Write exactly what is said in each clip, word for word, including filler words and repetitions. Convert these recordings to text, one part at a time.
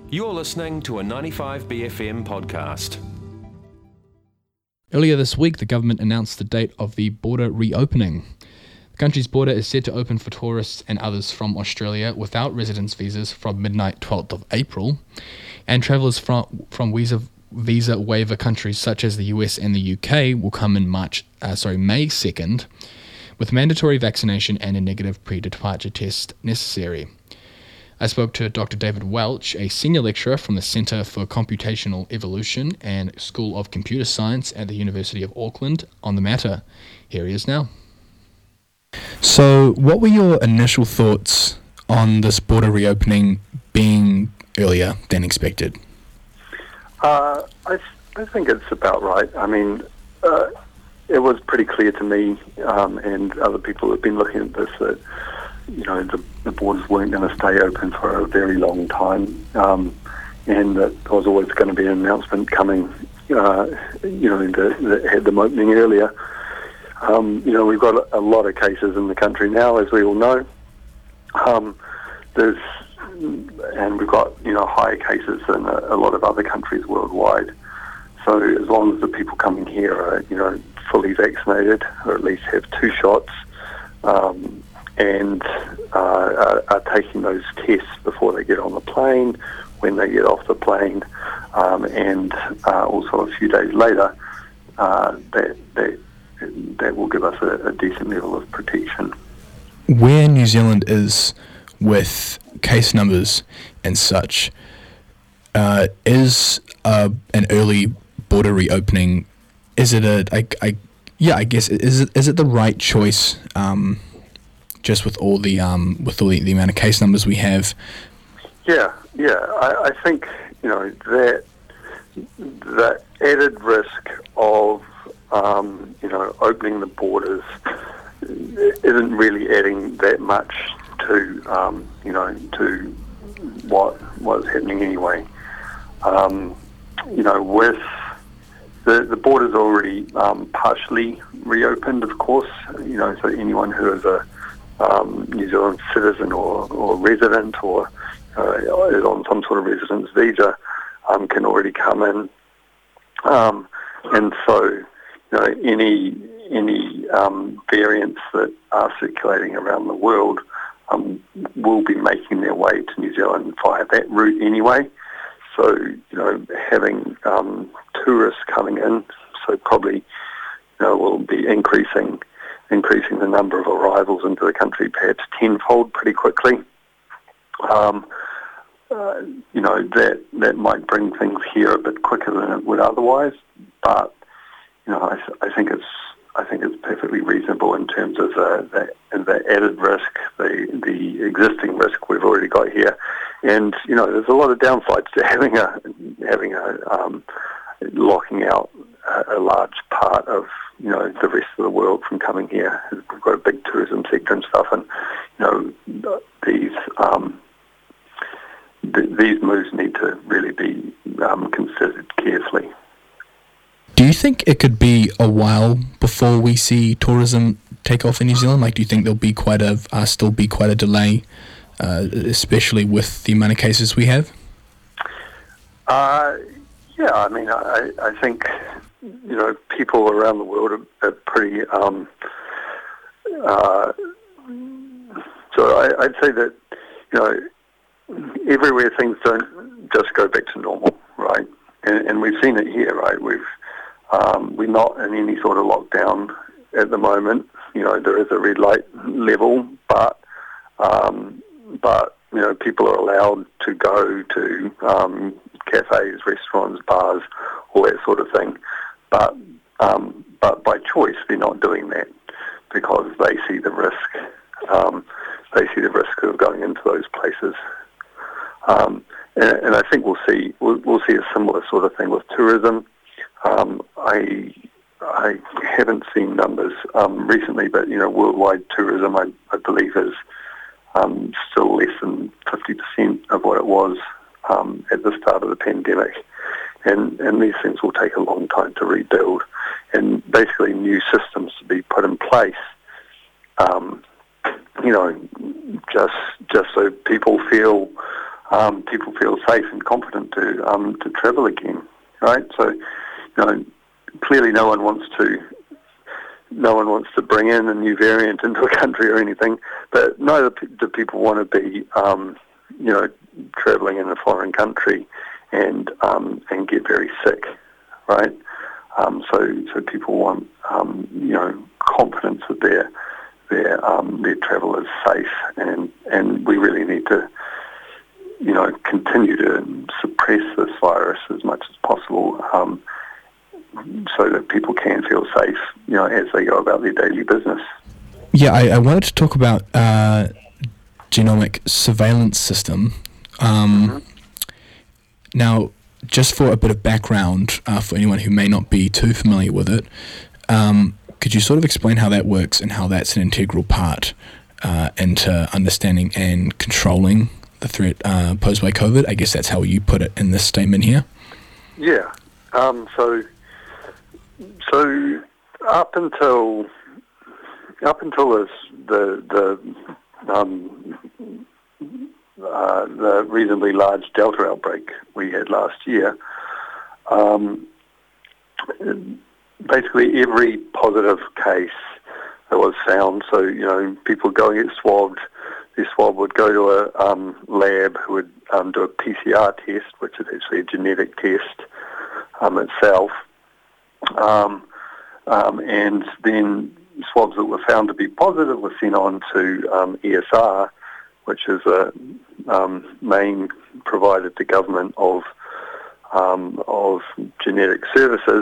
You're listening to a ninety-five B F M podcast. Earlier this week, the government announced the date of the border reopening. The country's border is set to open for tourists and others from Australia without residence visas from midnight twelfth of April, and travellers from from visa visa waiver countries such as the U S and the U K will come in March, uh, sorry, May second, with mandatory vaccination and a negative pre-departure test necessary. I spoke to Doctor David Welch, a senior lecturer from the Centre for Computational Evolution and School of Computer Science at the University of Auckland, on the matter. Here he is now. So, what were your initial thoughts on this border reopening being earlier than expected? Uh, I, I think it's about right. I mean, uh, it was pretty clear to me um, and other people who have been looking at this that you know, the, the borders weren't going to stay open for a very long time, um, and that there was always going to be an announcement coming, uh, you know, that, that had them opening earlier. Um, you know, we've got a, a lot of cases in the country now, as we all know. Um, there's, and we've got, you know, higher cases than a, a lot of other countries worldwide. So as long as the people coming here are, you know, fully vaccinated, or at least have two shots, um, and uh, are, are taking those tests before they get on the plane, when they get off the plane, um, and uh, also a few days later, uh, that, that that will give us a, a decent level of protection. Where New Zealand is with case numbers and such, uh, is uh, an early border reopening, is it a, I, I, yeah, I guess, is it, is it the right choice, um, just with all the um, with all the, the amount of case numbers we have? Yeah, yeah. I, I think you know that the added risk of um, you know opening the borders isn't really adding that much to um, you know to what was happening anyway. Um, you know, with the the borders already um, partially reopened, of course. You know, so anyone who is a Um, New Zealand citizen or, or resident or uh, is on some sort of residence visa um, can already come in, um, and so you know any any um, variants that are circulating around the world um, will be making their way to New Zealand via that route anyway. So you know having um, tourists coming in, so probably you know will be increasing. increasing the number of arrivals into the country perhaps tenfold pretty quickly. Um, uh, you know, that that might bring things here a bit quicker than it would otherwise, but, you know, I, I think it's I think it's perfectly reasonable in terms of the, the, the added risk, the the existing risk we've already got here. And, you know, there's a lot of downsides to having a, having a um, locking out a, a large part of you know, the rest of the world from coming here. We've got a big tourism sector and stuff, and, you know, these um, th- these moves need to really be um, considered carefully. Do you think it could be a while before we see tourism take off in New Zealand? Like, do you think there'll be quite a, uh, still be quite a delay, uh, especially with the amount of cases we have? Uh, yeah, I mean, I, I think... You know, people around the world are, are pretty. Um, uh, so I, I'd say that you know, everywhere things don't just go back to normal, right? And, and we've seen it here, right? We've um, we're not in any sort of lockdown at the moment. You know, there is a red light level, but um, but you know, people are allowed to go to um, cafes, restaurants, bars, all that sort of thing. But um, but by choice, they're not doing that because they see the risk. Um, they see the risk of going into those places, um, and, and I think we'll see we'll, we'll see a similar sort of thing with tourism. Um, I I haven't seen numbers um, recently, but you know, worldwide tourism, I, I believe, is um, still less than fifty percent of what it was um, at the start of the pandemic. And, and these things will take a long time to rebuild, and basically new systems to be put in place. Um, you know, just just so people feel um, people feel safe and confident to um, to travel again, right? So, you know, clearly no one wants to no one wants to bring in a new variant into a country or anything, but neither do people want to be, um, you know, travelling in a foreign country and um, and get very sick, right? Um, so so people want um, you know confidence that their their um, their travel is safe, and and we really need to you know continue to suppress this virus as much as possible, um, so that people can feel safe, you know, as they go about their daily business. Yeah, I, I wanted to talk about uh, genomic surveillance system. Um, mm-hmm. Now, just for a bit of background, uh, for anyone who may not be too familiar with it, um, could you sort of explain how that works and how that's an integral part uh, into understanding and controlling the threat uh, posed by COVID? I guess that's how you put it in this statement here. Yeah. Um, so, so up until up until this, the the um, Uh, the reasonably large Delta outbreak we had last year, um, basically every positive case that was found, so, you know, people go and get swabbed, their swab would go to a um, lab who would um, do a P C R test, which is actually a genetic test um, itself, um, um, and then swabs that were found to be positive were sent on to um, E S R, which is a um, main provider to government of um, of genetic services,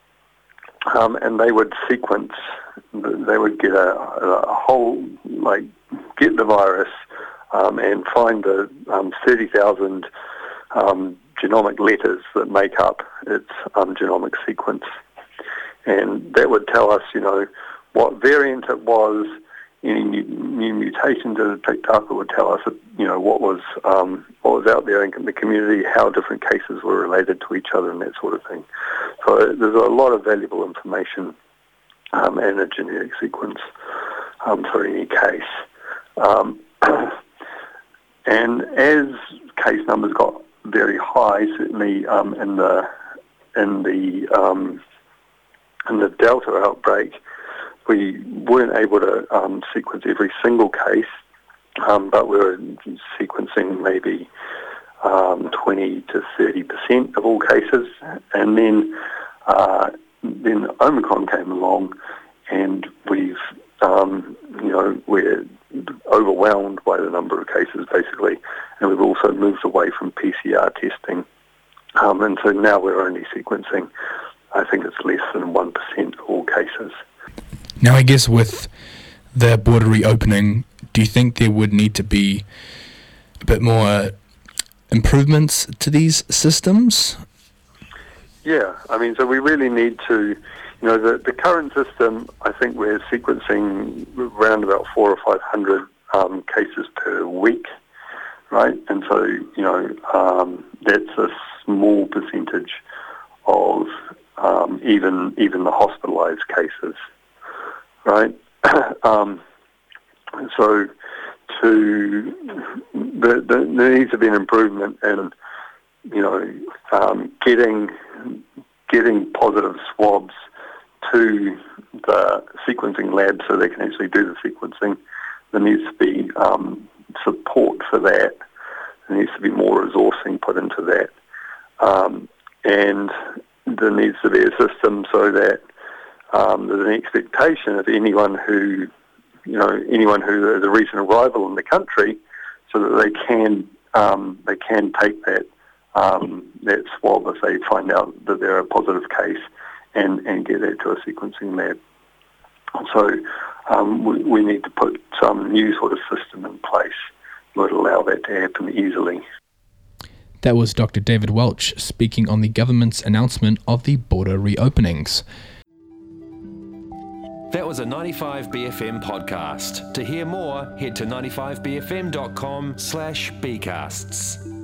um, and they would sequence. They would get a, a whole like get the virus um, and find the um, thirty thousand um, genomic letters that make up its um, genomic sequence, and that would tell us, you know, what variant it was. Any new, new mutations that had picked up, it would tell us, you know, what was um, what was out there in the community, how different cases were related to each other, and that sort of thing. So there's a lot of valuable information um, in a genetic sequence um, for any case. Um, and as case numbers got very high, certainly um, in the in the um, in the Delta outbreak, we weren't able to um, sequence every single case, um, but we were sequencing maybe um, twenty to thirty percent of all cases. And then uh, then Omicron came along, and we've, um, you know, we're overwhelmed by the number of cases, basically, and we've also moved away from P C R testing. Um, and so now we're only sequencing, I think it's less than one percent of all cases. Now, I guess with the border reopening, do you think there would need to be a bit more improvements to these systems? Yeah, I mean, so we really need to, you know, the, the current system, I think we're sequencing around about four or five hundred um, cases per week, right? And so, you know, um, that's a small percentage of um, even even the hospitalised cases. Right, um, so to the, the, there needs to be an improvement in, you know, um, getting getting positive swabs to the sequencing lab so they can actually do the sequencing. There needs to be um, support for that. There needs to be more resourcing put into that, um, and there needs to be a system so that Um, there's an expectation of anyone who, you know, anyone who is a recent arrival in the country, so that they can um, they can take that um, that swab if they find out that they're a positive case, and, and get that to a sequencing lab. So um, we, we need to put some new sort of system in place that would allow that to happen easily. That was Doctor David Welch speaking on the government's announcement of the border reopenings. That was a ninety-five B F M podcast. To hear more, head to ninety-five b f m dot com slash bcasts.